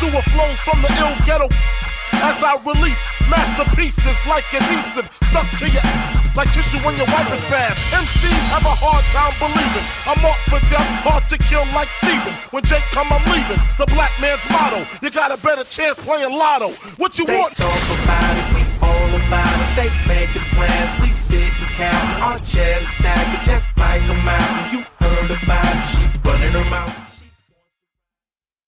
Newer flows from the ill ghetto. As I release masterpieces like adhesive stuck to your like tissue when your wife is bad. MCs have a hard time believing I'm marked for death, hard to kill like Steven. When Jake come, I'm leaving. The black man's motto. You got a better chance playing lotto. What you want? They talk about it, we all about it. They making plans, we sit and count. Our cheddar stacking just like a mountain. You heard about it, she running her mouth.